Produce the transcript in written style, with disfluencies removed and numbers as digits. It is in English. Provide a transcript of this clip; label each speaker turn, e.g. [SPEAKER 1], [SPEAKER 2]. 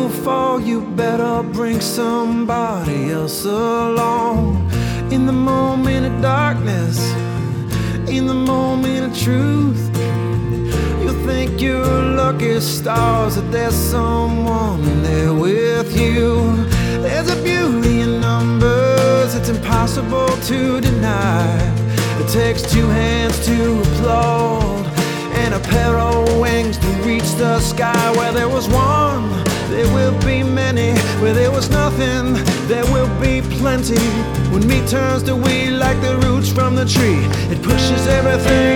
[SPEAKER 1] you fall, you better bring somebody else along. In the moment of darkness, in the moment of truth, you'll think you're lucky stars that there's someone there with you. There's a beauty in numbers it's impossible to deny. It takes two hands to applaud and a pair of wings to reach the sky. Where there was one, there will be many. Where there was nothing, there will be plenty. When me turns to we like the roots from the tree, it pushes everything